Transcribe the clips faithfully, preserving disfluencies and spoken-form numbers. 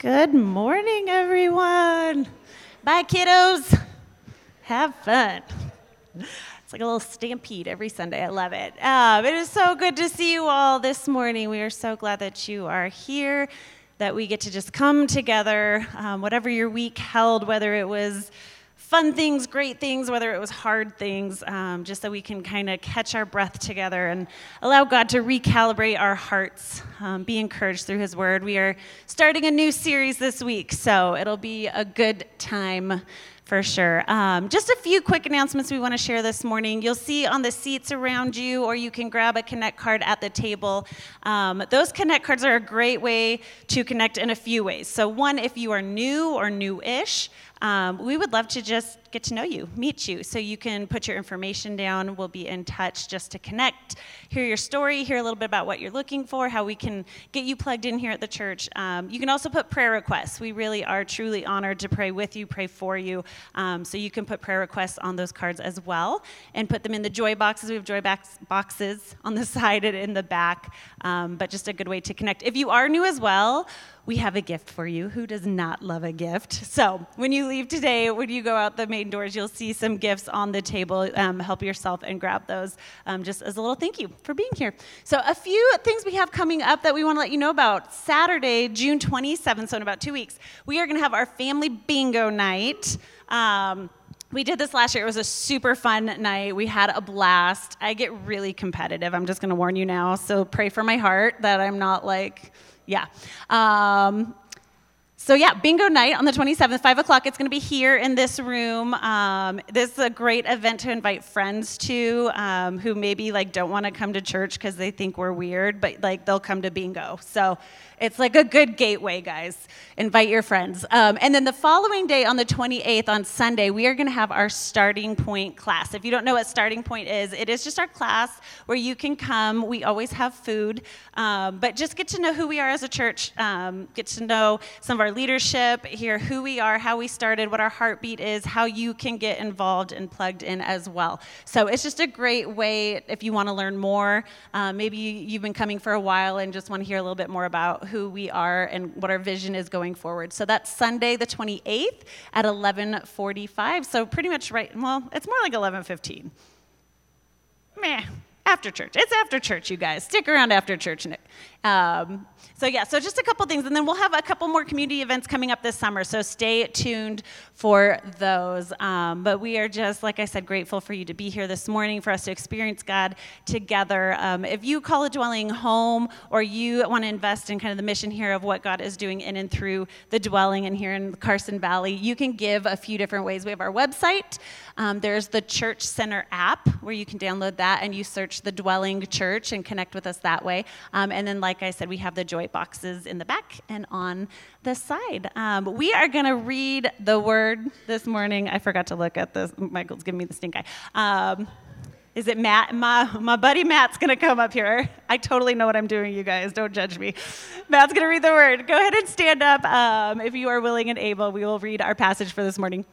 Good morning, everyone. Bye, kiddos. Have fun. It's like a little stampede every Sunday. I love it. Um, it is so good to see you all this morning. We are so glad that you are here, that we get to just come together, um, whatever your week held, whether it was fun things, great things, whether it was hard things, um, just so we can kind of catch our breath together and allow God to recalibrate our hearts, um, be encouraged through his word. We are starting a new series this week, so it'll be a good time for sure. Um, just a few quick announcements we want to share this morning. You'll see on the seats around you, or you can grab a Connect card at the table. Um, those Connect cards are a great way to connect in a few ways. So one, if you are new or new-ish, Um, we would love to just get to know you, meet you, so you can put your information down. We'll be in touch just to connect, hear your story, hear a little bit about what you're looking for, how we can get you plugged in here at the church. Um, you can also put prayer requests. We really are truly honored to pray with you, pray for you. Um, so you can put prayer requests on those cards as well and put them in the joy boxes. We have joy box boxes on the side and in the back, um, but just a good way to connect. If you are new as well, we have a gift for you. Who does not love a gift? So when you leave today, when you go out the main doors, you'll see some gifts on the table. Um, help yourself and grab those um, just as a little thank you for being here. So a few things we have coming up that we want to let you know about. Saturday, June twenty-seventh, so in about two weeks, we are going to have our family bingo night. Um, We did this last year. It was a super fun night. We had a blast. I get really competitive. I'm just going to warn you now. So pray for my heart that I'm not like... Yeah. Um, so yeah, bingo night on the twenty-seventh, five o'clock. It's going to be here in this room. Um, this is a great event to invite friends to um, who maybe like don't want to come to church because they think we're weird, but like they'll come to bingo. So it's like a good gateway, guys. Invite your friends. Um, and then the following day on the twenty-eighth, on Sunday, we are going to have our Starting Point class. If you don't know what Starting Point is, it is just our class where you can come. We always have food, um, but just get to know who we are as a church, um, get to know some of our leadership, hear who we are, how we started, what our heartbeat is, how you can get involved and plugged in as well. So it's just a great way if you want to learn more. Uh, maybe you've been coming for a while and just want to hear a little bit more about who we are and what our vision is going forward. So that's Sunday the twenty-eighth at eleven forty-five. So pretty much right, well, it's more like eleven fifteen. Meh. After church. It's after church, you guys. Stick around after church, Nick. Um, so yeah, so just a couple things. And then we'll have a couple more community events coming up this summer. So stay tuned for those. Um, but we are just, like I said, grateful for you to be here this morning, for us to experience God together. Um, if you call a dwelling home, or you want to invest in kind of the mission here of what God is doing in and through the dwelling and here in Carson Valley, you can give a few different ways. We have our website. Um, there's the Church Center app where you can download that and you search the Dwelling Church and connect with us that way. Um, and then, like I said, we have the joy boxes in the back and on the side. Um, we are going to read the word this morning. I forgot to look at this. Michael's giving me the stink eye. Um, is it Matt? My, my buddy Matt's going to come up here. I totally know what I'm doing, you guys. Don't judge me. Matt's going to read the word. Go ahead and stand up. Um, if you are willing and able, we will read our passage for this morning.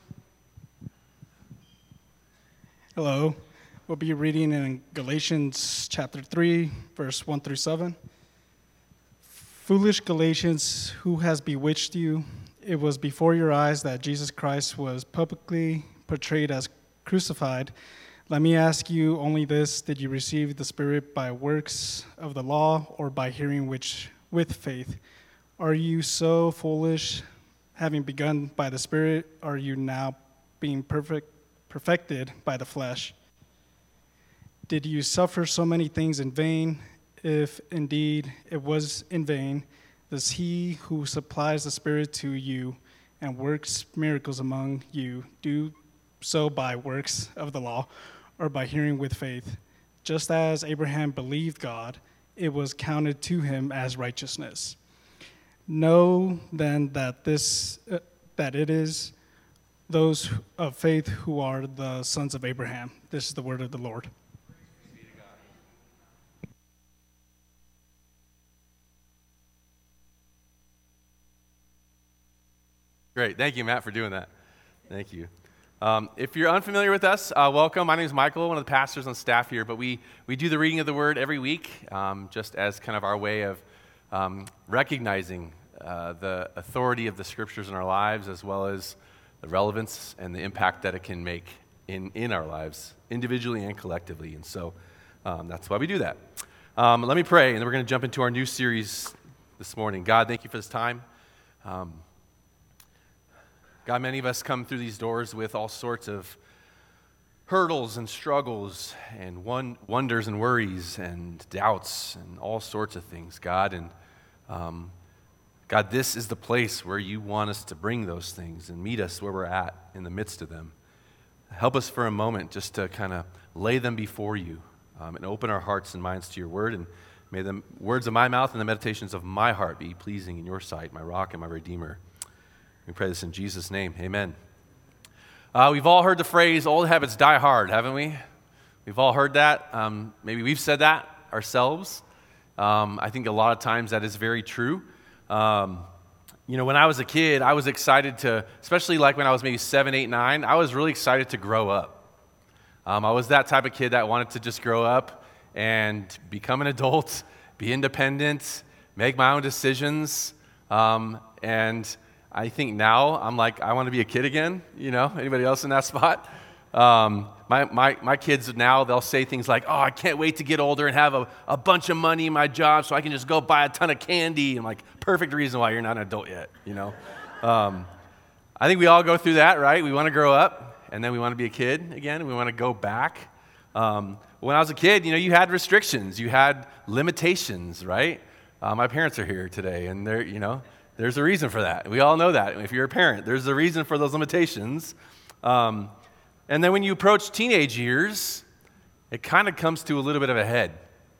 Hello. We'll be reading in Galatians chapter three, verse one through seven. Foolish Galatians, who has bewitched you? It was before your eyes that Jesus Christ was publicly portrayed as crucified. Let me ask you only this: did you receive the Spirit by works of the law, or by hearing which with faith? Are you so foolish? Having begun by the Spirit, are you now being perfect? perfected by the flesh? Did you suffer so many things in vain? If indeed it was in vain, does he who supplies the Spirit to you and works miracles among you do so by works of the law, or by hearing with faith? Just as Abraham believed God, it was counted to him as righteousness. Know then that this uh, that it is those of faith who are the sons of Abraham. This is the word of the Lord. Praise be to God. Great. Thank you, Matt, for doing that. Thank you. Um, if you're unfamiliar with us, uh, welcome. My name is Michael, one of the pastors on staff here, but we, we do the reading of the word every week, um, just as kind of our way of um, recognizing uh, the authority of the scriptures in our lives, as well as the relevance and the impact that it can make in, in our lives, individually and collectively. And so um, that's why we do that. Um, let me pray, and then we're going to jump into our new series this morning. God, thank you for this time. Um, God, many of us come through these doors with all sorts of hurdles and struggles and one, wonders and worries and doubts and all sorts of things, God. And um, God, this is the place where you want us to bring those things and meet us where we're at in the midst of them. Help us for a moment just to kind of lay them before you um, and open our hearts and minds to your word. And may the words of my mouth and the meditations of my heart be pleasing in your sight, my rock and my redeemer. We pray this in Jesus' name. Amen. Uh, we've all heard the phrase, old habits die hard, haven't we? We've all heard that. Um, maybe we've said that ourselves. Um, I think a lot of times that is very true. Um, you know, when I was a kid, I was excited to, especially like when I was maybe seven, eight, nine, I was really excited to grow up. Um, I was that type of kid that wanted to just grow up and become an adult, be independent, make my own decisions, um, and I think now I'm like, I want to be a kid again, you know? Anybody else in that spot? Um, my, my, my kids now, they'll say things like, oh, I can't wait to get older and have a, a bunch of money in my job so I can just go buy a ton of candy. I'm like, perfect reason why you're not an adult yet, you know? Um, I think we all go through that, right? We want to grow up, and then we want to be a kid again, and we want to go back. Um, when I was a kid, you know, you had restrictions. You had limitations, right? Uh, my parents are here today, and they're, you know, there's a reason for that. We all know that. If you're a parent, there's a reason for those limitations. Um, and then when you approach teenage years, it kind of comes to a little bit of a head,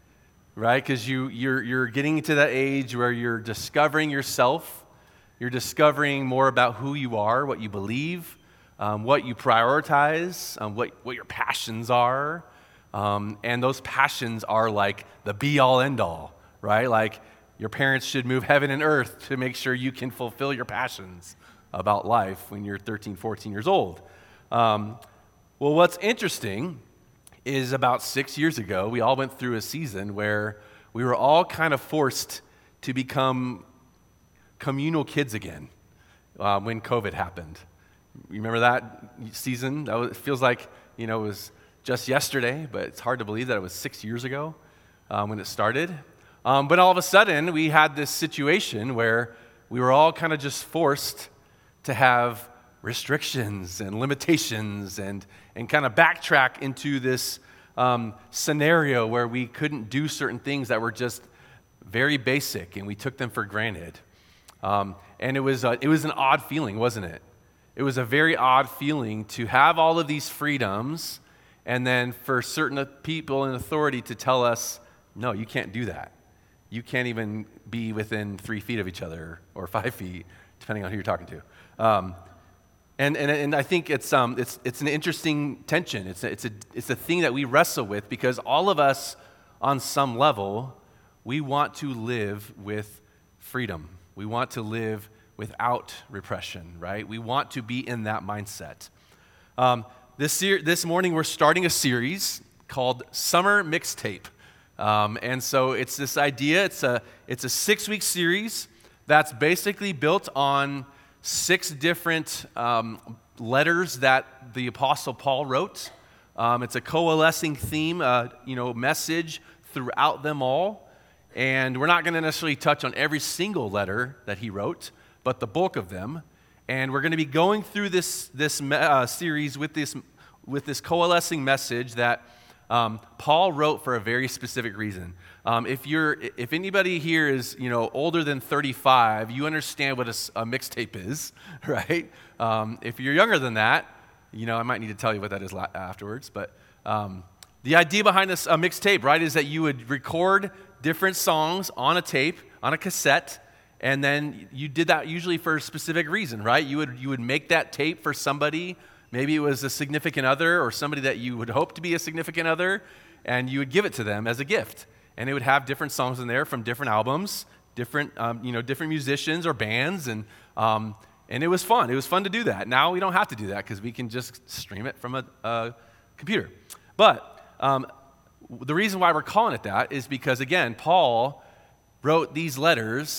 right? Because you, you're, you're getting to that age where you're discovering yourself. You're discovering more about who you are, what you believe, um, what you prioritize, um, what, what your passions are. Um, and those passions are like the be-all, end-all, right? Like, your parents should move heaven and earth to make sure you can fulfill your passions about life when you're thirteen, fourteen years old. Um, well, what's interesting is about six years ago, we all went through a season where we were all kind of forced to become communal kids again uh, when COVID happened. You remember that season? That was, it feels like, you know, it was just yesterday, but it's hard to believe that it was six years ago um, when it started. Um, but all of a sudden, we had this situation where we were all kind of just forced to have restrictions and limitations and, and kind of backtrack into this um, scenario where we couldn't do certain things that were just very basic, and we took them for granted. Um, and it was, a, it was an odd feeling, wasn't it? It was a very odd feeling to have all of these freedoms, and then for certain people in authority to tell us, no, you can't do that. You can't even be within three feet of each other or five feet, depending on who you're talking to. Um, and, and and I think it's um it's it's an interesting tension. It's a, it's a it's a thing that we wrestle with because all of us, on some level, we want to live with freedom. We want to live without repression, right? We want to be in that mindset. Um, this ser- this morning we're starting a series called Summer Mixtape. Um, and so it's this idea, it's a it's a six-week series that's basically built on six different um, letters that the Apostle Paul wrote. Um, it's a coalescing theme, uh, you know, message throughout them all. And we're not going to necessarily touch on every single letter that he wrote, but the bulk of them. And we're going to be going through this this uh, series with this with this coalescing message that Um, Paul wrote for a very specific reason. Um, if you're, if anybody here is, you know, older than thirty-five, you understand what a, a mixtape is, right? Um, if you're younger than that, you know, I might need to tell you what that is la- afterwards. But um, the idea behind this a mixtape, right, is that you would record different songs on a tape, on a cassette, and then you did that usually for a specific reason, right? You would you would make that tape for somebody. Maybe it was a significant other or somebody that you would hope to be a significant other, and you would give it to them as a gift. And it would have different songs in there from different albums, different um, you know, different musicians or bands, and um, and it was fun. It was fun to do that. Now we don't have to do that because we can just stream it from a, a computer. But um, the reason why we're calling it that is because, again, Paul wrote these letters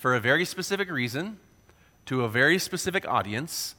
for a very specific reason, to a very specific audience,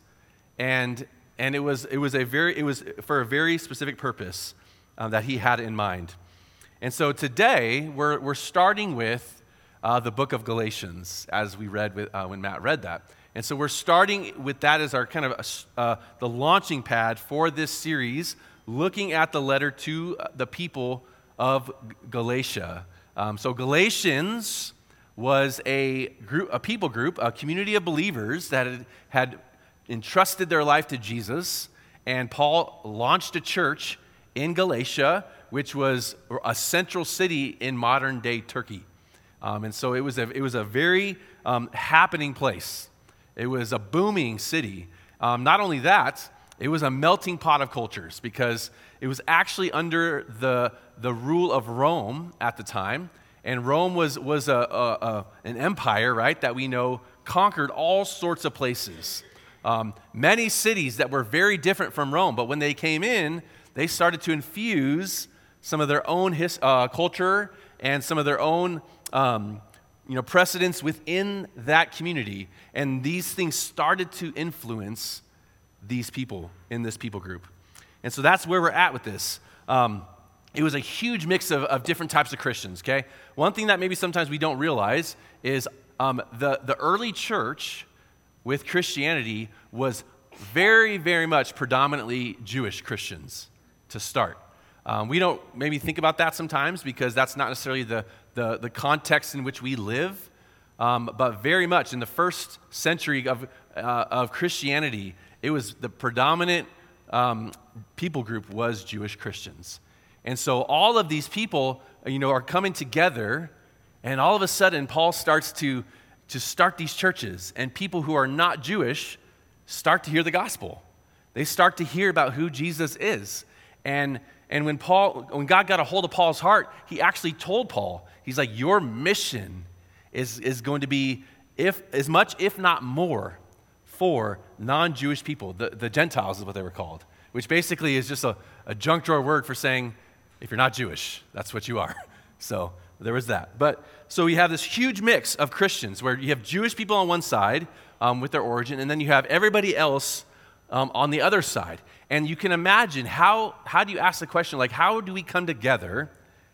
and and it was it was a very it was for a very specific purpose uh, that he had in mind. And so today we're we're starting with uh, the book of Galatians, as we read with, uh, when Matt read that. And so we're starting with that as our kind of uh, the launching pad for this series, looking at the letter to the people of Galatia. Um, so Galatians was a group, a people group, a community of believers that had, had entrusted their life to Jesus, and Paul launched a church in Galatia, which was a central city in modern-day Turkey. Um, and so it was a it was a very um, happening place. It was a booming city. Um, not only that, it was a melting pot of cultures because it was actually under the the rule of Rome at the time, and Rome was was a, a, a an empire, right, that we know conquered all sorts of places, um, many cities that were very different from Rome. But when they came in, they started to infuse some of their own his, uh, culture and some of their own um, you know precedents within that community, and these things started to influence these people in this people group. And so that's where we're at with this. Um, it was a huge mix of, of different types of Christians, okay? One thing that maybe sometimes we don't realize is um, the, the early church with Christianity was very, very much predominantly Jewish Christians to start. Um, we don't maybe think about that sometimes because that's not necessarily the, the, the context in which we live, um, but very much in the first century of, uh, of Christianity, it was the predominant um, people group was Jewish Christians. And so all of these people, you know, are coming together, and all of a sudden Paul starts to, to start these churches, and people who are not Jewish start to hear the gospel. They start to hear about who Jesus is. And, and when Paul, when God got a hold of Paul's heart, he actually told Paul, he's like, your mission is, is going to be if as much, if not more, for non-Jewish people. The, the Gentiles is what they were called, which basically is just a, a junk drawer word for saying, if you're not Jewish, that's what you are. So there was that. But so we have this huge mix of Christians where you have Jewish people on one side um, with their origin, and then you have everybody else um, on the other side. And you can imagine how, how do you ask the question, like, how do we come together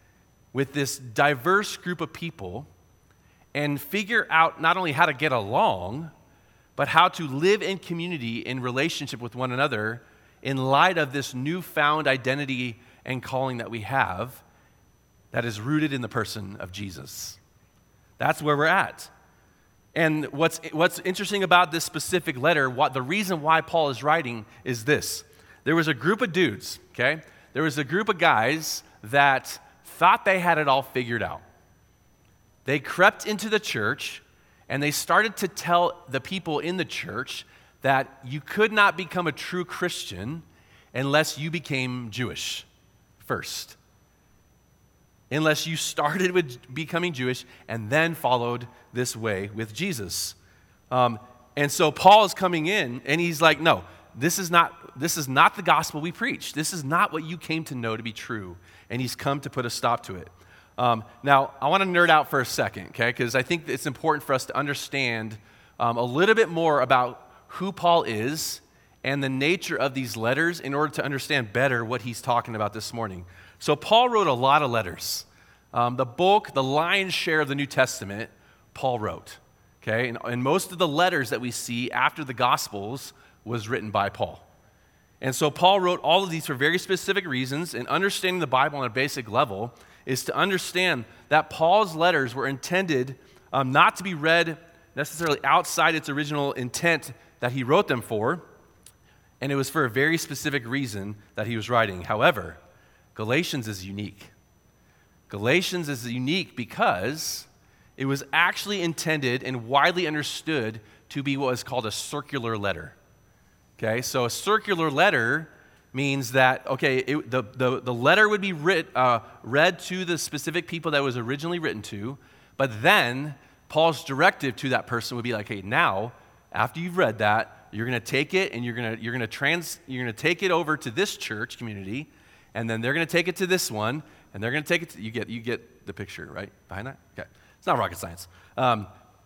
with this diverse group of people and figure out not only how to get along, but how to live in community, in relationship with one another, in light of this newfound identity and calling that we have that is rooted in the person of Jesus. That's where we're at. And what's, what's interesting about this specific letter, what, the reason why Paul is writing is this. There was a group of dudes, okay? There was a group of guys that thought they had it all figured out. They crept into the church, and they started to tell the people in the church that you could not become a true Christian unless you became Jewish first. Unless you started with becoming Jewish and then followed this way with Jesus. Um, and so Paul is coming in, and he's like, no, this is not, this is not the gospel we preach. This is not what you came to know to be true. And he's come to put a stop to it. Um, now, I want to nerd out for a second, okay? Because I think it's important for us to understand um, a little bit more about who Paul is and the nature of these letters in order to understand better what he's talking about this morning. So Paul wrote a lot of letters. Um, the bulk, the lion's share of the New Testament, Paul wrote, okay? And, and most of the letters that we see after the Gospels was written by Paul. And so Paul wrote all of these for very specific reasons, and understanding the Bible on a basic level is to understand that Paul's letters were intended um, not to be read necessarily outside its original intent that he wrote them for, and it was for a very specific reason that he was writing. However, Galatians is unique. Galatians is unique because it was actually intended and widely understood to be what is called a circular letter. Okay, so a circular letter means that, okay, it, the, the, the letter would be writ, uh, read to the specific people that it was originally written to, but then Paul's directive to that person would be like, hey, now, after you've read that, you're going to take it and you're going to you're going to trans you're going to take it over to this church community, and then they're going to take it to this one, and they're going to take it to, you get you get the picture, right, behind that? Okay. It's not rocket science. Um,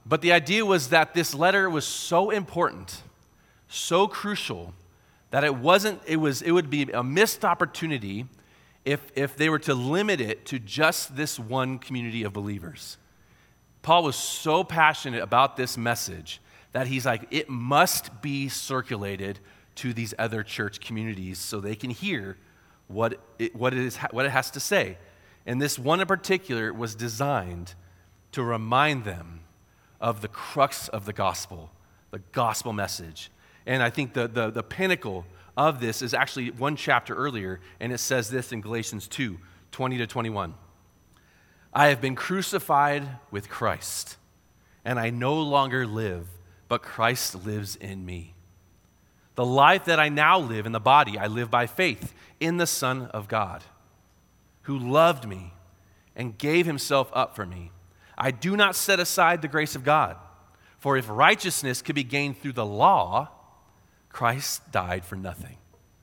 but the idea was that this letter was so important, so crucial, that it wasn't, it was, it would be a missed opportunity if, if they were to limit it to just this one community of believers. Paul was so passionate about this message that he's like, it must be circulated to these other church communities so they can hear what it, what it is, what it has to say. And this one in particular was designed to remind them of the crux of the gospel, the gospel message. And I think the, the, the pinnacle of this is actually one chapter earlier, and it says this in Galatians two, twenty to twenty-one. I have been crucified with Christ, and I no longer live, but Christ lives in me. The life that I now live in the body, I live by faith in the Son of God, who loved me and gave himself up for me. I do not set aside the grace of God, for if righteousness could be gained through the law, Christ died for nothing.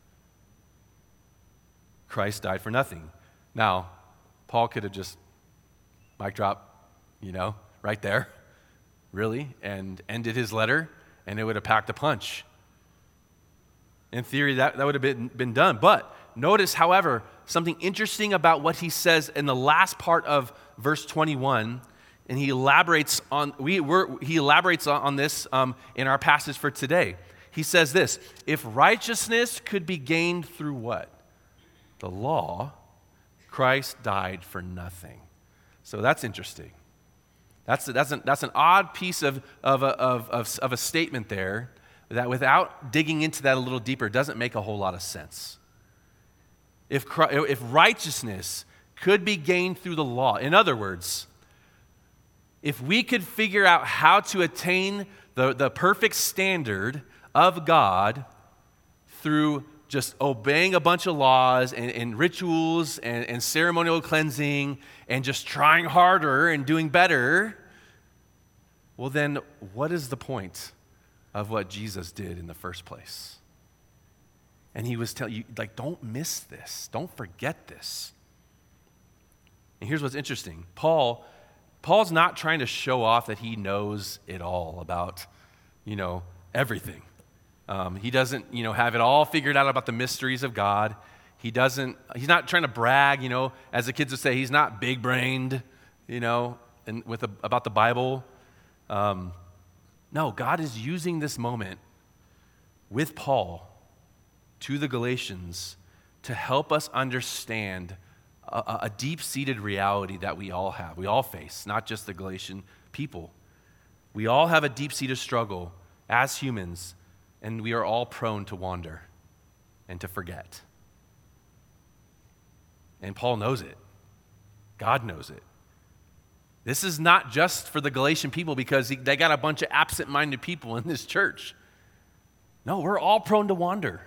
Christ died for nothing. Now, Paul could have just mic drop, you know, right there, really, and ended his letter, and it would have packed a punch. In theory, that, that would have been, been done. But notice, however, something interesting about what he says in the last part of verse twenty-one, and he elaborates on we we're, he elaborates on, on this um, in our passage for today. He says this: if righteousness could be gained through what? The law, Christ died for nothing. So that's interesting. That's that's an, that's an odd piece of of a, of, of of a statement there that, without digging into that a little deeper, doesn't make a whole lot of sense. If if righteousness could be gained through the law, in other words, if we could figure out how to attain the, the perfect standard of God through just obeying a bunch of laws and, and rituals and, and ceremonial cleansing and just trying harder and doing better, well then, what is the point of what Jesus did in the first place? And he was telling you, like, don't miss this. Don't forget this. And here's what's interesting. Paul, Paul's not trying to show off that he knows it all about, you know, everything. Um, he doesn't, you know, have it all figured out about the mysteries of God. He doesn't, he's not trying to brag, you know, as the kids would say, he's not big-brained, you know, and with a, about the Bible. Um, no, God is using this moment with Paul to the Galatians to help us understand a, a deep-seated reality that we all have, we all face, not just the Galatian people. We all have a deep-seated struggle as humans, and we are all prone to wander and to forget. And Paul knows it. God knows it. This is not just for the Galatian people because he, they got a bunch of absent-minded people in this church. No, we're all prone to wander.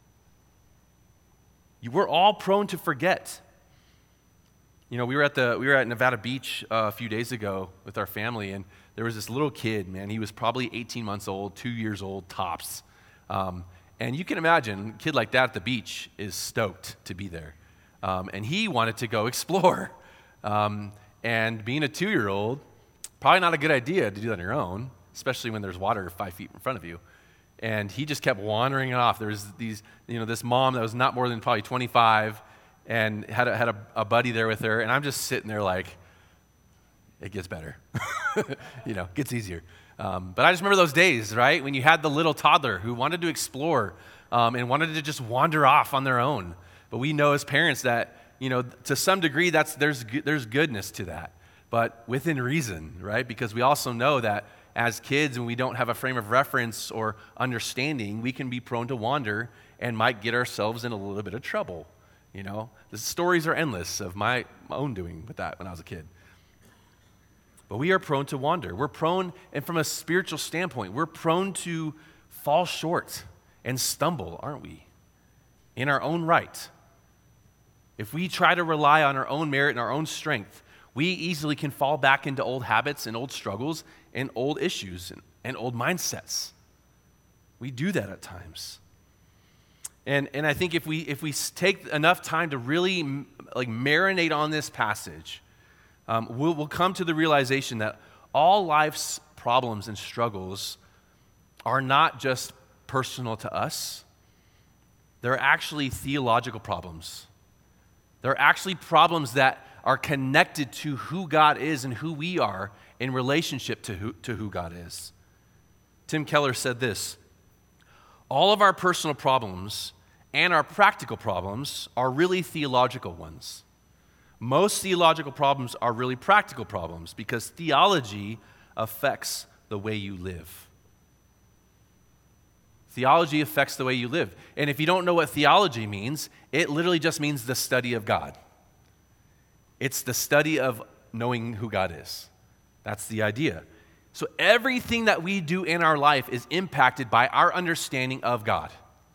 We're all prone to forget. You know, we were at the we were at Nevada Beach uh, a few days ago with our family, and there was this little kid, man. He was probably eighteen months old, two years old, tops. Um, and you can imagine, a kid like that at the beach is stoked to be there. Um, and he wanted to go explore. Um, and being a two-year-old, probably not a good idea to do that on your own, especially when there's water five feet in front of you. And he just kept wandering off. There was these, you know, this mom that was not more than probably twenty-five, and had a, had a, a buddy there with her. And I'm just sitting there like, it gets better, you know, gets easier. Um, but I just remember those days, right, when you had the little toddler who wanted to explore um, and wanted to just wander off on their own. But we know as parents that, you know, to some degree, that's there's there's goodness to that, but within reason, right? Because we also know that as kids, when we don't have a frame of reference or understanding, we can be prone to wander and might get ourselves in a little bit of trouble. You know, the stories are endless of my, my own doing with that when I was a kid. But we are prone to wander. We're prone, and from a spiritual standpoint, we're prone to fall short and stumble, aren't we? In our own right. If we try to rely on our own merit and our own strength, we easily can fall back into old habits and old struggles and old issues and, and old mindsets. We do that at times. And and I think if we if we take enough time to really like marinate on this passage, um, we'll, we'll come to the realization that all life's problems and struggles are not just personal to us. They're actually theological problems. They're actually problems that are connected to who God is and who we are in relationship to who, to who God is. Tim Keller said this: all of our personal problems and our practical problems are really theological ones. Most theological problems are really practical problems because theology affects the way you live. Theology affects the way you live. And if you don't know what theology means, it literally just means the study of God. It's the study of knowing who God is. That's the idea. So everything that we do in our life is impacted by our understanding of God.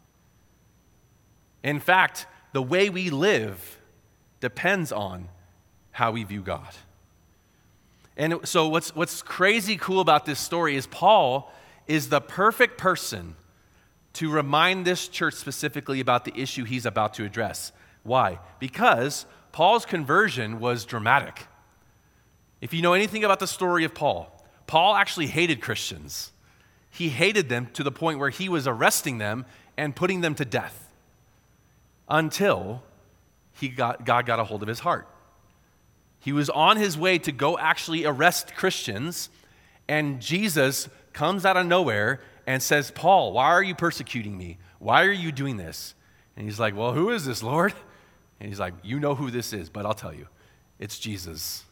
In fact, the way we live depends on how we view God. And so what's, what's crazy cool about this story is Paul is the perfect person to remind this church specifically about the issue he's about to address. Why? Because Paul's conversion was dramatic. If you know anything about the story of Paul, Paul actually hated Christians. He hated them to the point where he was arresting them and putting them to death until he got, God got a hold of his heart. He was on his way to go actually arrest Christians, and Jesus comes out of nowhere and says, Paul, why are you persecuting me? Why are you doing this? And he's like, well, who is this, Lord? And he's like, you know who this is, but I'll tell you, it's Jesus.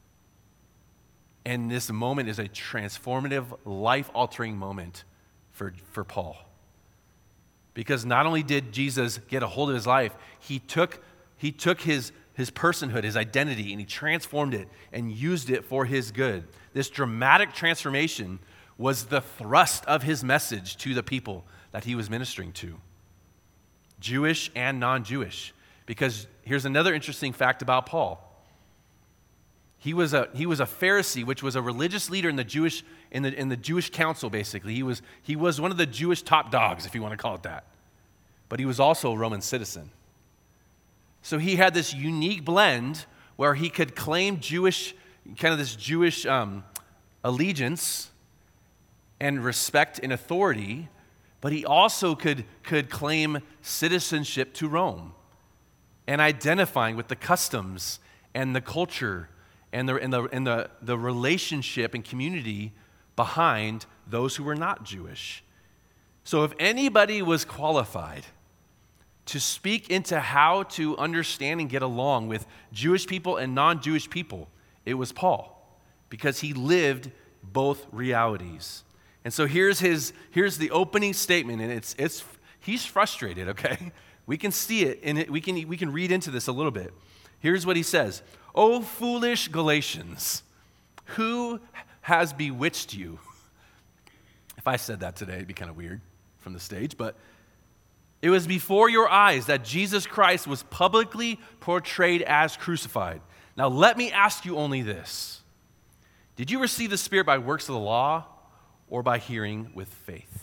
And this moment is a transformative, life-altering moment for, for Paul. Because not only did Jesus get a hold of his life, he took, he took his, his personhood, his identity, and he transformed it and used it for his good. This dramatic transformation was the thrust of his message to the people that he was ministering to, Jewish and non-Jewish. Because here's another interesting fact about Paul. He was a he was a Pharisee, which was a religious leader in the Jewish in the in the Jewish council. Basically, he was he was one of the Jewish top dogs, if you want to call it that. But he was also a Roman citizen. So he had this unique blend where he could claim Jewish, kind of this Jewish um, allegiance and respect and authority, but he also could could claim citizenship to Rome and identifying with the customs and the culture and the and the and the, the relationship and community behind those who were not Jewish. So if anybody was qualified to speak into how to understand and get along with Jewish people and non-Jewish people, it was Paul, because he lived both realities. And so here's his here's the opening statement, and it's it's he's frustrated, okay? We can see it, and it, we can we can read into this a little bit. Here's what he says: "O foolish Galatians, who has bewitched you?" If I said that today, it'd be kind of weird from the stage, but it was before your eyes that Jesus Christ was publicly portrayed as crucified. Now let me ask you only this: did you receive the Spirit by works of the law or by hearing with faith?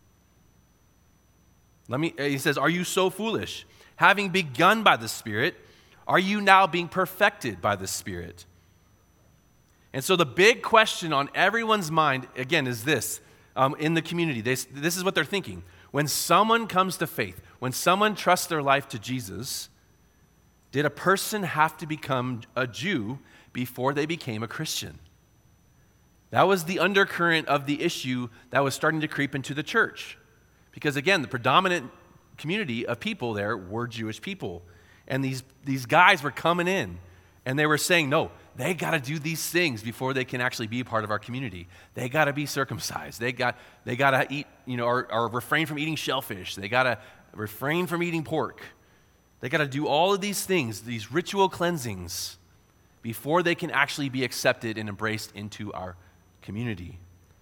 Let me, he says, are you so foolish? Having begun by the Spirit, are you now being perfected by the Spirit? And so the big question on everyone's mind, again, is this. Um, in the community, they, this is what they're thinking. When someone comes to faith, when someone trusts their life to Jesus, did a person have to become a Jew before they became a Christian? That was the undercurrent of the issue that was starting to creep into the church. Because again, the predominant community of people there were Jewish people. And these, these guys were coming in, and they were saying, no, they got to do these things before they can actually be a part of our community. They got to be circumcised. They got they got to eat, you know, or, or refrain from eating shellfish. They got to refrain from eating pork. They got to do all of these things, these ritual cleansings, before they can actually be accepted and embraced into our community.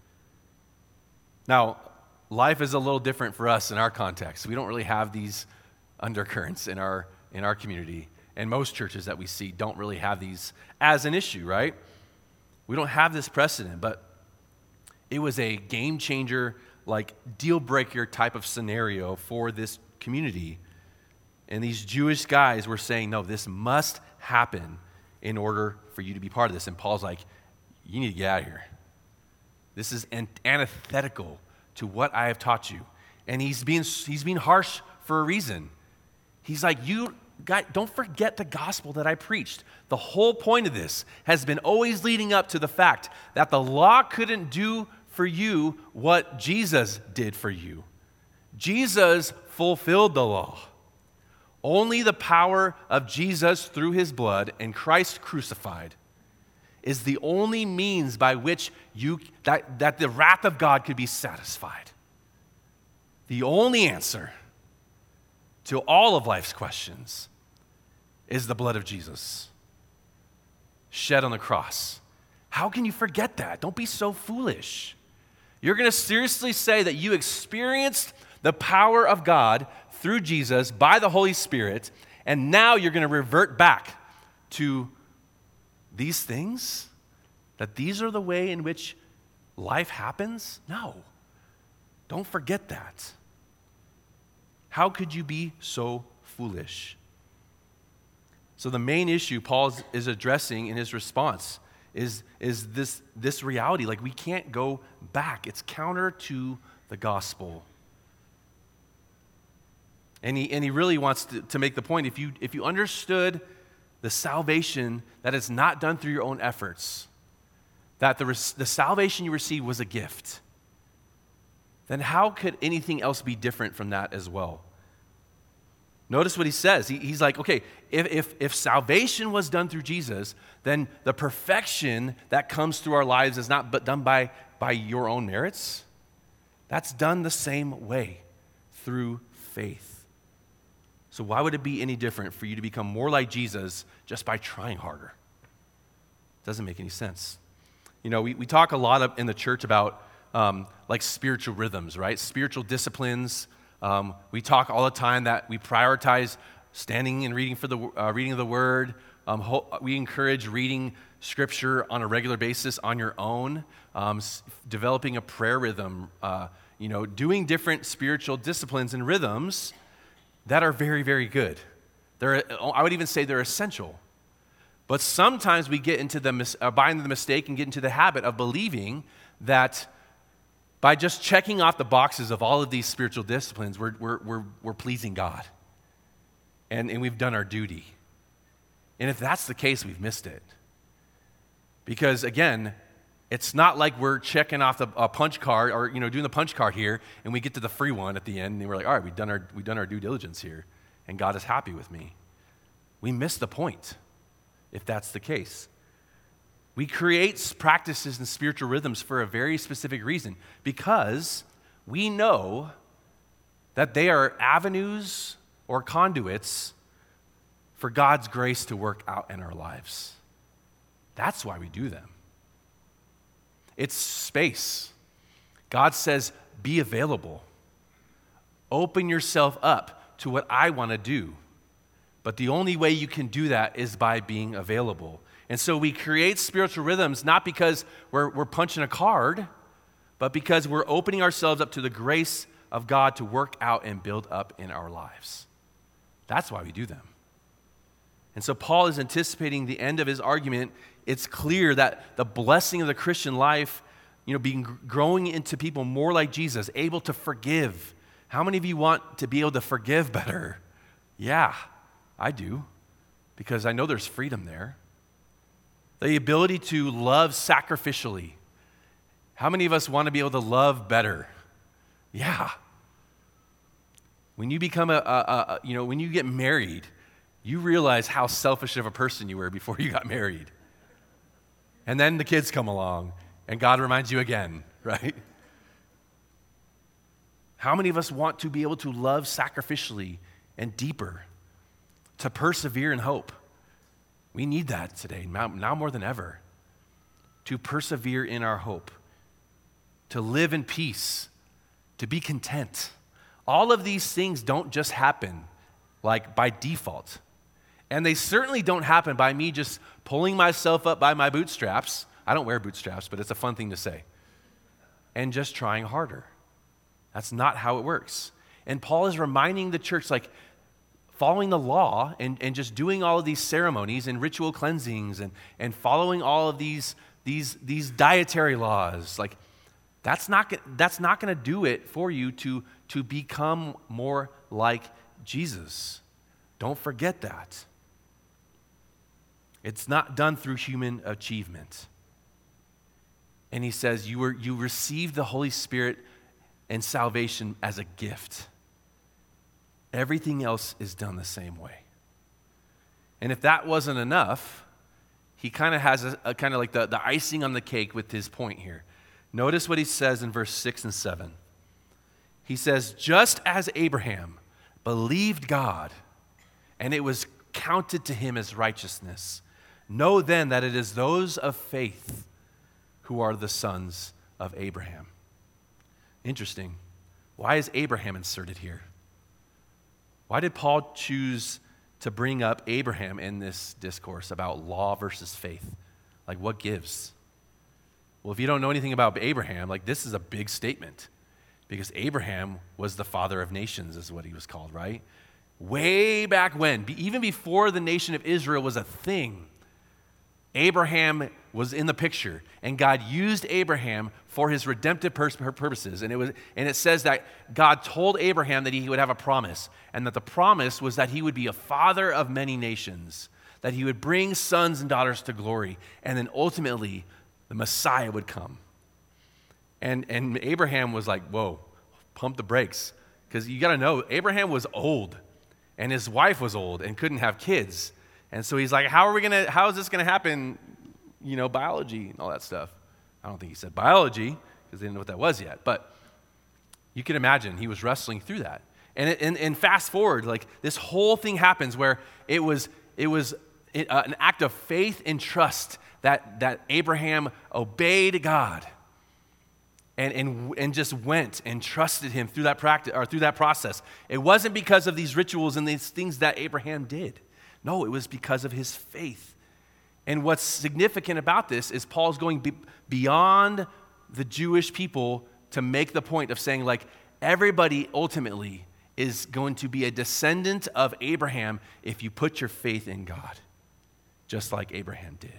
Now, life is a little different for us in our context. We don't really have these undercurrents in our in our community. And most churches that we see don't really have these as an issue, right? We don't have this precedent, but it was a game changer, like deal breaker type of scenario for this community. And these Jewish guys were saying, no, this must happen in order for you to be part of this. And Paul's like, you need to get out of here. This is an- antithetical to what I have taught you. And he's being, he's being harsh for a reason. He's like, you guys, don't forget the gospel that I preached. The whole point of this has been always leading up to the fact that the law couldn't do for you what Jesus did for you. Jesus fulfilled the law. Only the power of Jesus through his blood and Christ crucified is the only means by which you that, that the wrath of God could be satisfied. The only answer to all of life's questions is the blood of Jesus shed on the cross. How can you forget that? Don't be so foolish. You're going to seriously say that you experienced the power of God through Jesus by the Holy Spirit, and now you're going to revert back to these things? That these are the way in which life happens? No. Don't forget that. How could you be so foolish? So the main issue Paul is addressing in his response is, is this, this reality. Like, we can't go back. It's counter to the gospel. And he, and he really wants to, to make the point, if you, if you understood the salvation that is not done through your own efforts, that the, the salvation you received was a gift, then how could anything else be different from that as well? Notice what he says. He, he's like, okay, if, if, if salvation was done through Jesus, then the perfection that comes through our lives is not but done by, by your own merits. That's done the same way, through faith. So why would it be any different for you to become more like Jesus just by trying harder? Doesn't make any sense. You know, we, we talk a lot of, in the church about um, like spiritual rhythms, right? Spiritual disciplines. Um, we talk all the time that we prioritize standing and reading for the uh, reading of the Word. Um, ho- we encourage reading Scripture on a regular basis on your own, um, s- developing a prayer rhythm, uh, you know, doing different spiritual disciplines and rhythms that are very, very good. They're, I would even say they're essential. But sometimes we get into the mis- uh, buy into the mistake and get into the habit of believing that by just checking off the boxes of all of these spiritual disciplines, we're, we're, we're, we're pleasing God. And, and we've done our duty. And if that's the case, we've missed it. Because again, it's not like we're checking off the a punch card or, you know, doing the punch card here and we get to the free one at the end and we're like, all right, we've done our, we've done our due diligence here and God is happy with me. We miss the point if that's the case. We create practices and spiritual rhythms for a very specific reason, because we know that they are avenues or conduits for God's grace to work out in our lives. That's why we do them. It's space. God says, be available. Open yourself up to what I want to do. But the only way you can do that is by being available. And so we create spiritual rhythms not because we're, we're punching a card, but because we're opening ourselves up to the grace of God to work out and build up in our lives. That's why we do them. And so Paul is anticipating the end of his argument. It's clear that the blessing of the Christian life, you know, being growing into people more like Jesus, able to forgive. How many of you want to be able to forgive better? Yeah, I do, because I know there's freedom there. The ability to love sacrificially. How many of us want to be able to love better? Yeah. When you become a, a, a you know, when you get married, you realize how selfish of a person you were before you got married. And then the kids come along, and God reminds you again, right? How many of us want to be able to love sacrificially and deeper, to persevere in hope? We need that today, now more than ever, to persevere in our hope, to live in peace, to be content. All of these things don't just happen like by default. And they certainly don't happen by me just pulling myself up by my bootstraps. I don't wear bootstraps, but it's a fun thing to say. And just trying harder. That's not how it works. And Paul is reminding the church, like, following the law and, and just doing all of these ceremonies and ritual cleansings and, and following all of these, these, these dietary laws, like, That's not, that's not going to do it for you to, to become more like Jesus. Don't forget that. It's not done through human achievement. And he says, you were you received the Holy Spirit and salvation as a gift. Everything else is done the same way. And if that wasn't enough, he kind of has a, a kind of like the, the icing on the cake with his point here. Notice what he says in verse six and seven. He says, just as Abraham believed God, and it was counted to him as righteousness, know then that it is those of faith who are the sons of Abraham. Interesting. Why is Abraham inserted here? Why did Paul choose to bring up Abraham in this discourse about law versus faith? Like, what gives? Well, if you don't know anything about Abraham, like, this is a big statement, because Abraham was the father of nations, is what he was called, right? Way back when, even before the nation of Israel was a thing, Abraham was in the picture, and God used Abraham for his redemptive purposes. And it was, and it says that God told Abraham that he would have a promise, and that the promise was that he would be a father of many nations, that he would bring sons and daughters to glory, and then ultimately the Messiah would come. And, and Abraham was like, whoa, pump the brakes. Because you got to know, Abraham was old, and his wife was old and couldn't have kids. And so he's like, how are we going to, how is this going to happen? You know, biology and all that stuff. I don't think he said biology because they didn't know what that was yet. But you can imagine he was wrestling through that. And, it, and, and fast forward, like this whole thing happens where it was, it was uh, an act of faith and trust that, that Abraham obeyed God and, and, and just went and trusted him through that practice or through that process. It wasn't because of these rituals and these things that Abraham did. No, it was because of his faith. And what's significant about this is Paul's going be- beyond the Jewish people to make the point of saying, like, everybody ultimately is going to be a descendant of Abraham if you put your faith in God, just like Abraham did.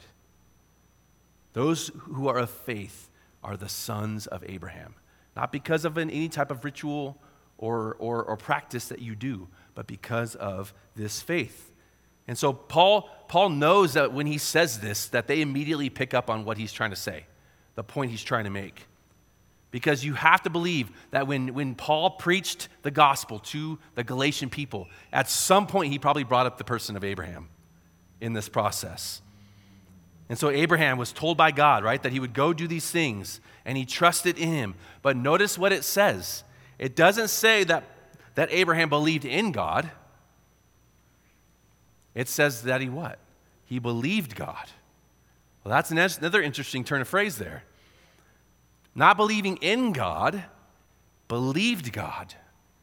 Those who are of faith are the sons of Abraham, not because of an, any type of ritual or, or, or practice that you do, but because of this faith. And so Paul, Paul knows that when he says this, that they immediately pick up on what he's trying to say, the point he's trying to make. Because you have to believe that when, when Paul preached the gospel to the Galatian people, at some point he probably brought up the person of Abraham in this process. And so Abraham was told by God, right, that he would go do these things, and he trusted in him. But notice what it says. It doesn't say that, that Abraham believed in God. It says that he what? He believed God. Well, that's another interesting turn of phrase there. Not believing in God, believed God.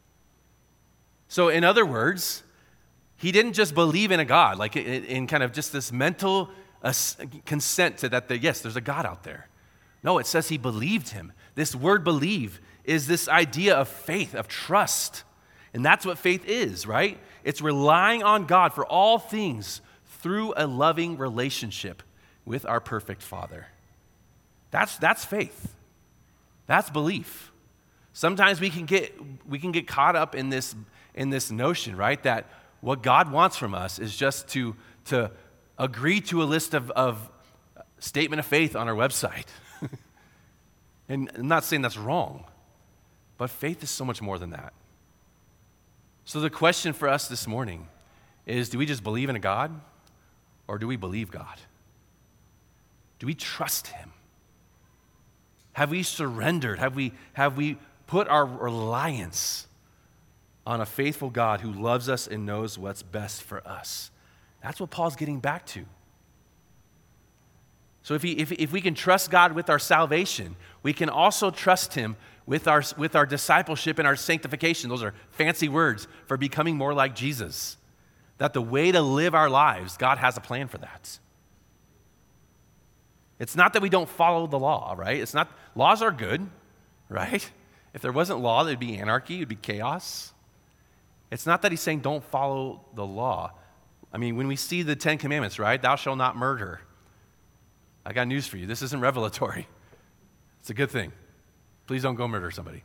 So in other words, he didn't just believe in a God, like in kind of just this mental uh, consent to that, the, yes, there's a God out there. No, it says he believed him. This word believe is this idea of faith, of trust. And that's what faith is, right? It's relying on God for all things through a loving relationship with our perfect Father. That's, that's faith. That's belief. Sometimes we can get we can get caught up in this in this notion, right? That what God wants from us is just to, to agree to a list of, of statement of faith on our website. And I'm not saying that's wrong, but faith is so much more than that. So the question for us this morning is, do we just believe in a God, or do we believe God? Do we trust him? Have we surrendered? Have we, have we put our reliance on a faithful God who loves us and knows what's best for us? That's what Paul's getting back to. So if, he, if, if we can trust God with our salvation, we can also trust him with our, with our discipleship and our sanctification. Those are fancy words for becoming more like Jesus. That the way to live our lives, God has a plan for that. It's not that we don't follow the law, right? It's not, laws are good, right? If there wasn't law, there'd be anarchy, it'd be chaos. It's not that he's saying don't follow the law. I mean, when we see the Ten Commandments, right? Thou shalt not murder. I got news for you. This isn't revelatory. It's a good thing. Please don't go murder somebody.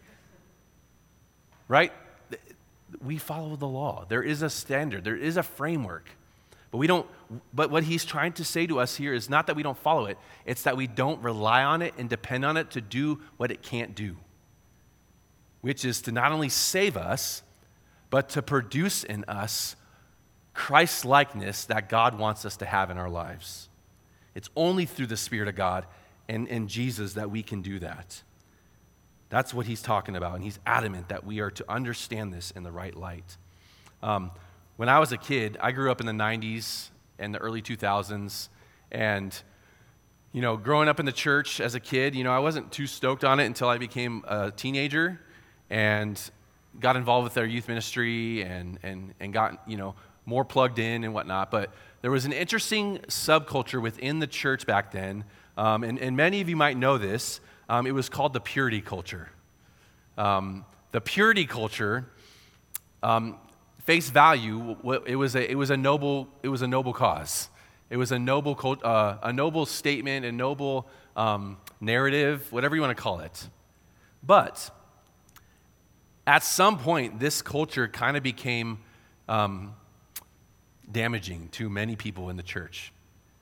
Right? We follow the law. There is a standard. There is a framework. But we don't, but what he's trying to say to us here is not that we don't follow it. It's that we don't rely on it and depend on it to do what it can't do, which is to not only save us, but to produce in us Christ-likeness that God wants us to have in our lives. It's only through the Spirit of God and, and Jesus that we can do that. That's what he's talking about, and he's adamant that we are to understand this in the right light. Um, when I was a kid, I grew up in the nineties and the early two thousands, and, you know, growing up in the church as a kid, you know, I wasn't too stoked on it until I became a teenager and got involved with their youth ministry and, and, and got, you know, more plugged in and whatnot. But there was an interesting subculture within the church back then, um, and, and many of you might know this. Um, it was called the purity culture. Um, the purity culture, um, face value, it was a it was a noble it was a noble cause. It was a noble uh, a noble statement, a noble um, narrative, whatever you want to call it. But at some point, this culture kind of became um, damaging to many people in the church.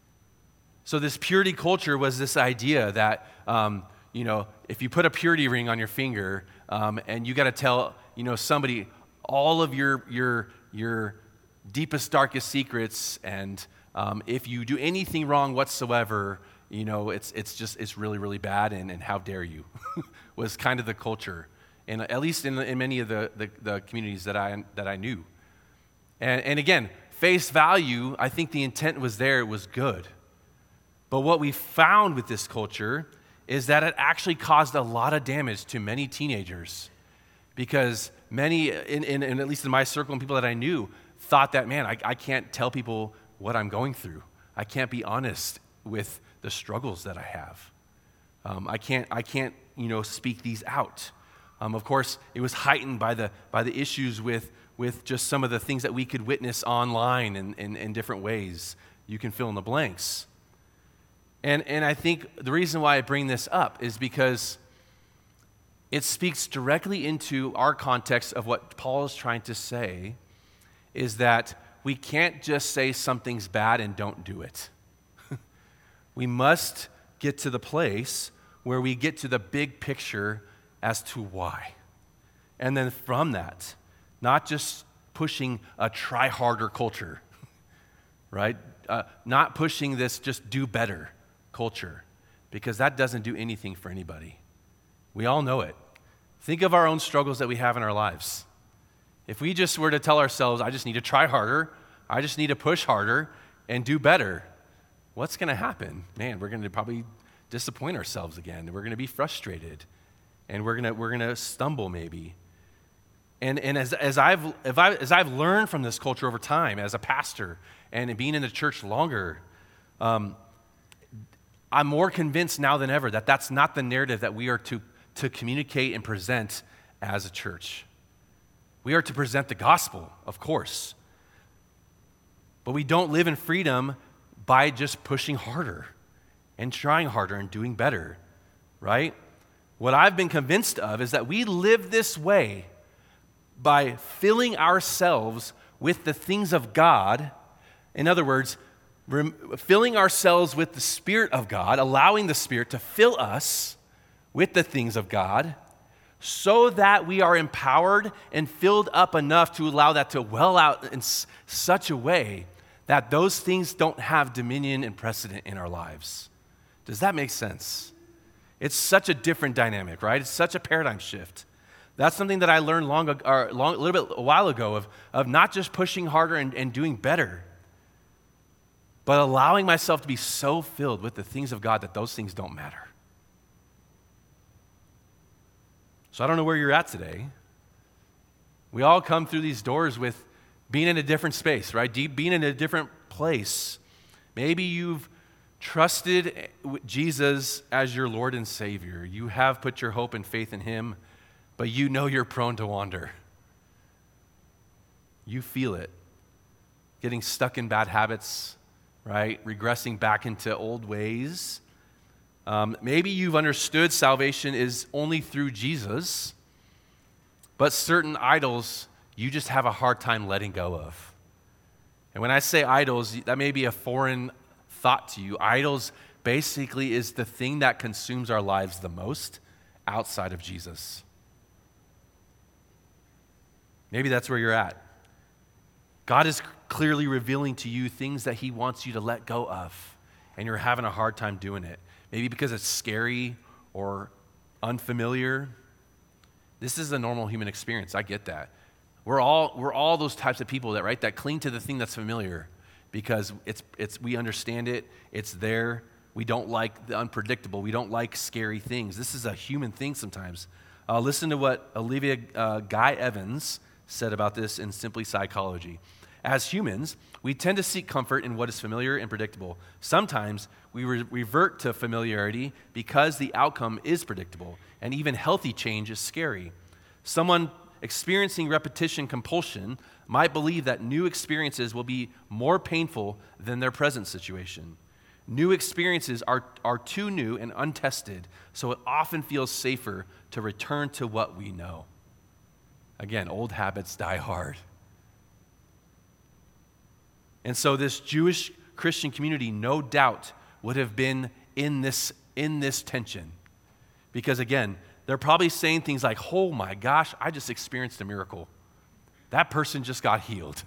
So this purity culture was this idea that, um, you know, if you put a purity ring on your finger um, and you got to tell, you know, somebody all of your your your deepest, darkest secrets, and um, if you do anything wrong whatsoever, you know, it's it's just it's really really bad, and, and how dare you, was kind of the culture, and at least in, in many of the, the the communities that I that I knew, and and again, face value, I think the intent was there, it was good, but what we found with this culture is that it actually caused a lot of damage to many teenagers. Because many, in, in, in, at least in my circle and people that I knew, thought that, man, I, I can't tell people what I'm going through. I can't be honest with the struggles that I have. Um, I can't, I can't, you know, speak these out. Um, of course, it was heightened by the by the issues with with just some of the things that we could witness online in, in, in different ways. You can fill in the blanks. And and I think the reason why I bring this up is because it speaks directly into our context of what Paul is trying to say, is that we can't just say something's bad and don't do it. We must get to the place where we get to the big picture as to why. And then from that, not just pushing a try harder culture, right? Uh, not pushing this just do better culture, because that doesn't do anything for anybody. We all know it. Think of our own struggles that we have in our lives. If we just were to tell ourselves, I just need to try harder, I just need to push harder and do better, what's going to happen? Man, we're going to probably disappoint ourselves again. We're going to be frustrated, and we're going to we're going to stumble maybe. And and as as I've if I as I've learned from this culture over time as a pastor and being in the church longer, um, I'm more convinced now than ever that that's not the narrative that we are to, to communicate and present as a church. We are to present the gospel, of course. But we don't live in freedom by just pushing harder and trying harder and doing better, right? What I've been convinced of is that we live this way by filling ourselves with the things of God. In other words, filling ourselves with the Spirit of God, allowing the Spirit to fill us with the things of God, so that we are empowered and filled up enough to allow that to well out in s- such a way that those things don't have dominion and precedent in our lives. Does that make sense? It's such a different dynamic, right? It's such a paradigm shift. That's something that I learned long, ag- or long a little bit a while ago of, of not just pushing harder and, and doing better, but allowing myself to be so filled with the things of God that those things don't matter. So I don't know where you're at today. We all come through these doors with being in a different space, right? Deep, being in a different place. Maybe you've trusted Jesus as your Lord and Savior. You have put your hope and faith in Him, but you know you're prone to wander. You feel it. Getting stuck in bad habits, right? Regressing back into old ways. Um, maybe you've understood salvation is only through Jesus, but certain idols you just have a hard time letting go of. And when I say idols, that may be a foreign thought to you. Idols basically is the thing that consumes our lives the most outside of Jesus. Maybe that's where you're at. God is clearly revealing to you things that he wants you to let go of, and you're having a hard time doing it. Maybe because it's scary or unfamiliar. This is a normal human experience. I get that. We're all we're all those types of people that right that cling to the thing that's familiar because it's it's we understand it, it's there. We don't like the unpredictable. We don't like scary things. This is a human thing sometimes. Uh, listen to what Olivia uh, Guy Evans said about this in Simply Psychology. As humans, we tend to seek comfort in what is familiar and predictable. Sometimes we re- revert to familiarity because the outcome is predictable, and even healthy change is scary. Someone experiencing repetition compulsion might believe that new experiences will be more painful than their present situation. New experiences are, are too new and untested, so it often feels safer to return to what we know. Again, old habits die hard. And so this Jewish Christian community, no doubt, would have been in this, in this tension. Because again, they're probably saying things like, oh my gosh, I just experienced a miracle. That person just got healed.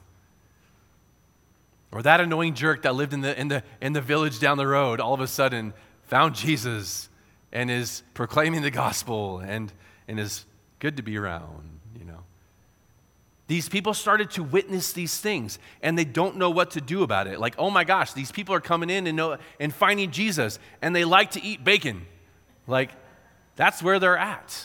Or that annoying jerk that lived in the, in the, in the village down the road all of a sudden found Jesus and is proclaiming the gospel and, and is good to be around, you know. These people started to witness these things, and they don't know what to do about it. Like, oh my gosh, these people are coming in and, know, and finding Jesus, and they like to eat bacon. Like, that's where they're at.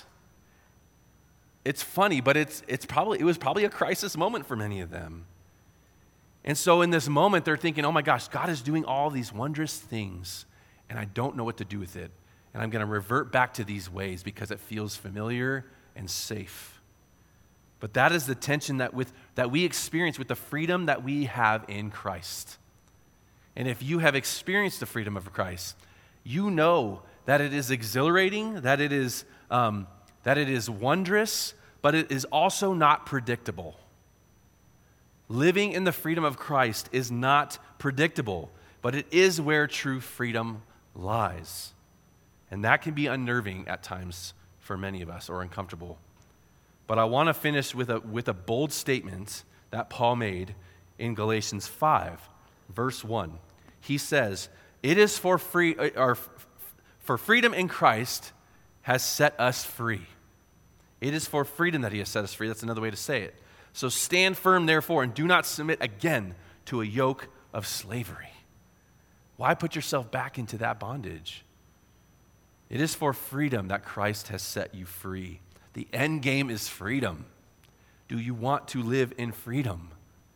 It's funny, but it's, it's probably, it was probably a crisis moment for many of them. And so in this moment, they're thinking, oh my gosh, God is doing all these wondrous things, and I don't know what to do with it. And I'm going to revert back to these ways because it feels familiar and safe. But that is the tension that, with, that we experience with the freedom that we have in Christ. And if you have experienced the freedom of Christ, you know that it is exhilarating, that it is, um, that it is wondrous, but it is also not predictable. Living in the freedom of Christ is not predictable, but it is where true freedom lies. And that can be unnerving at times for many of us, or uncomfortable. But I want to finish with a, with a bold statement that Paul made in Galatians five, verse one. He says, it is for free, or for freedom in Christ has set us free. It is for freedom that he has set us free. That's another way to say it. So stand firm, therefore, and do not submit again to a yoke of slavery. Why put yourself back into that bondage? It is for freedom that Christ has set you free. The end game is freedom. Do you want to live in freedom?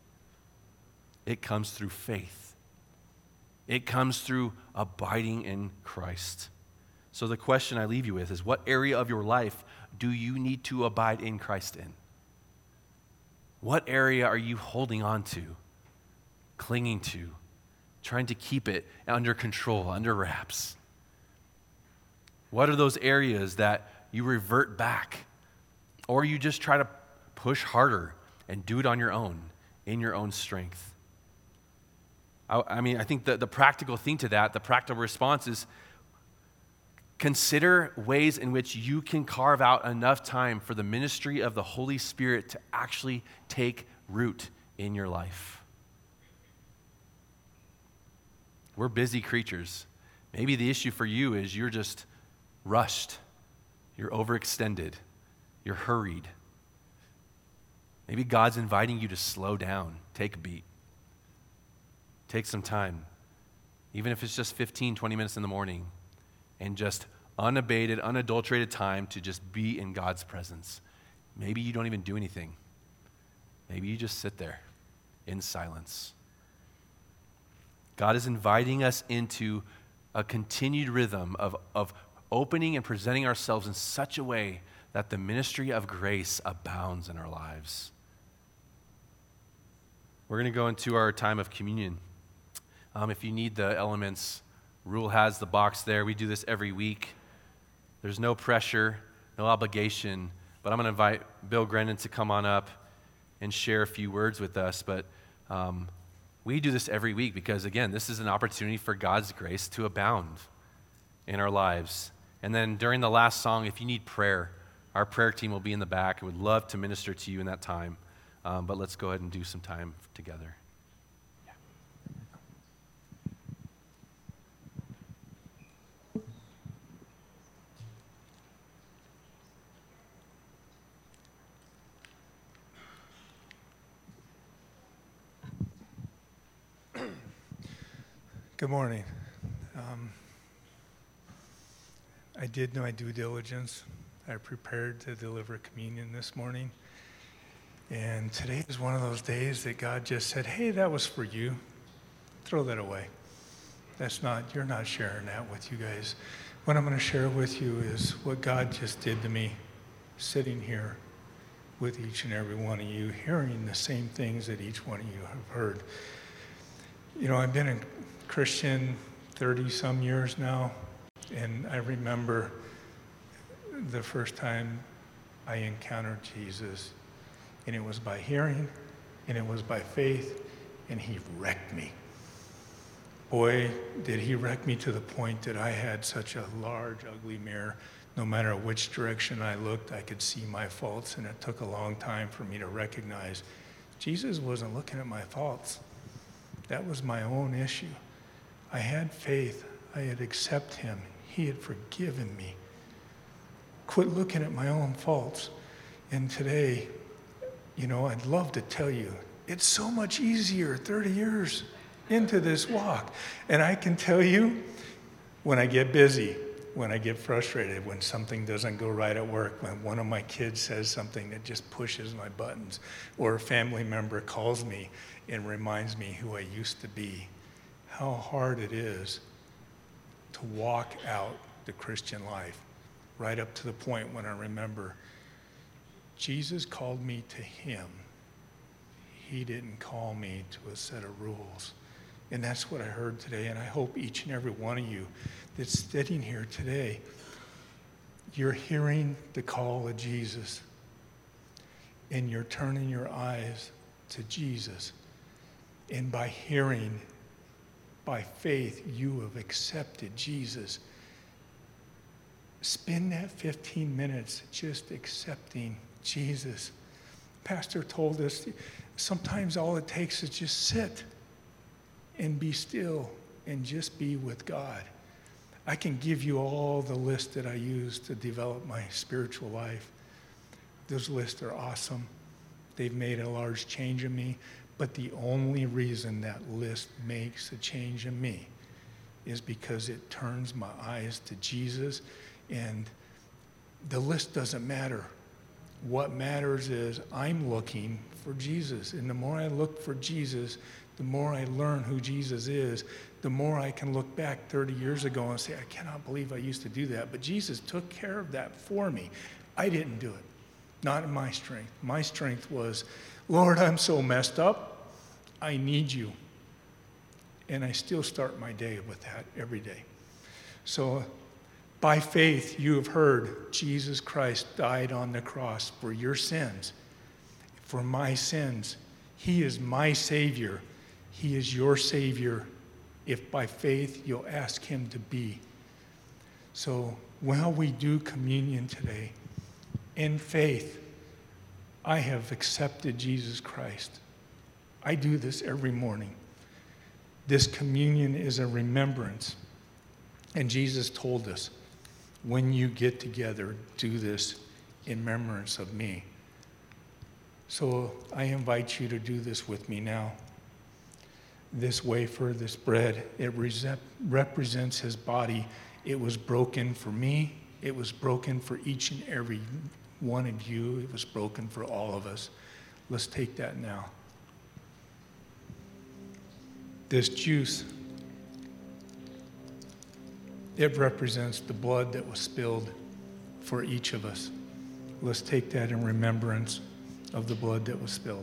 It comes through faith. It comes through abiding in Christ. So the question I leave you with is, what area of your life do you need to abide in Christ in? What area are you holding on to, clinging to, trying to keep it under control, under wraps? What are those areas that you revert back, or you just try to push harder and do it on your own, in your own strength? I, I mean, I think the, the practical thing to that, the practical response is consider ways in which you can carve out enough time for the ministry of the Holy Spirit to actually take root in your life. We're busy creatures. Maybe the issue for you is you're just rushed. You're overextended. You're hurried. Maybe God's inviting you to slow down, take a beat. Take some time, even if it's just fifteen, twenty minutes in the morning, and just unabated, unadulterated time to just be in God's presence. Maybe you don't even do anything. Maybe you just sit there in silence. God is inviting us into a continued rhythm of, of opening and presenting ourselves in such a way that the ministry of grace abounds in our lives. We're going to go into our time of communion. Um, if you need the elements Rule has the box there. We do this every week. There's no pressure, no obligation, but I'm going to invite Bill Grennan to come on up and share a few words with us. But um, we do this every week because, again, this is an opportunity for God's grace to abound in our lives. And then during the last song, if you need prayer, our prayer team will be in the back and would love to minister to you in that time. Um, but let's go ahead and do some time together. Good morning. Um, I did my due diligence. I prepared to deliver communion this morning. And today is one of those days that God just said, hey, that was for you. Throw that away. That's not, you're not sharing that with you guys. What I'm going to share with you is what God just did to me, sitting here with each and every one of you, hearing the same things that each one of you have heard. You know, I've been a Christian thirty-some years now, and I remember the first time I encountered Jesus, and it was by hearing, and it was by faith, and he wrecked me. Boy, did he wreck me to the point that I had such a large, ugly mirror. No matter which direction I looked, I could see my faults, and it took a long time for me to recognize Jesus wasn't looking at my faults. That was my own issue. I had faith. I had accepted him. He had forgiven me. Quit looking at my own faults. And today, you know, I'd love to tell you, it's so much easier thirty years into this walk. And I can tell you, when I get busy, when I get frustrated, when something doesn't go right at work, when one of my kids says something that just pushes my buttons, or a family member calls me and reminds me who I used to be, how hard it is to walk out the Christian life, right up to the point when I remember Jesus called me to him. He didn't call me to a set of rules. And that's what I heard today, and I hope each and every one of you that's sitting here today, you're hearing the call of Jesus, and you're turning your eyes to Jesus. And by hearing, by faith, you have accepted Jesus. Spend that fifteen minutes just accepting Jesus. Pastor told us sometimes all it takes is just sit and be still and just be with God. I can give you all the list that I use to develop my spiritual life. Those lists are awesome. They've made a large change in me. But the only reason that list makes a change in me is because it turns my eyes to Jesus. And the list doesn't matter. What matters is I'm looking for Jesus. And the more I look for Jesus, the more I learn who Jesus is, the more I can look back thirty years ago and say, I cannot believe I used to do that. But Jesus took care of that for me. I didn't do it. Not in my strength. My strength was, Lord, I'm so messed up. I need you. And I still start my day with that every day. So by faith, you have heard Jesus Christ died on the cross for your sins, for my sins. He is my Savior. He is your Savior if by faith you'll ask him to be. So while we do communion today, in faith, I have accepted Jesus Christ. I do this every morning. This communion is a remembrance. And Jesus told us, when you get together, do this in remembrance of me. So I invite you to do this with me now. This wafer, this bread, it represents his body. It was broken for me. It was broken for each and every one of you. It was broken for all of us. Let's take that now. This juice, it represents the blood that was spilled for each of us. Let's take that in remembrance of the blood that was spilled.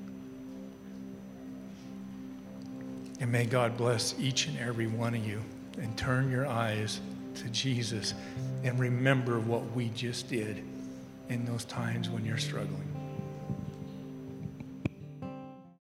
And may God bless each and every one of you and turn your eyes to Jesus and remember what we just did in those times when you're struggling.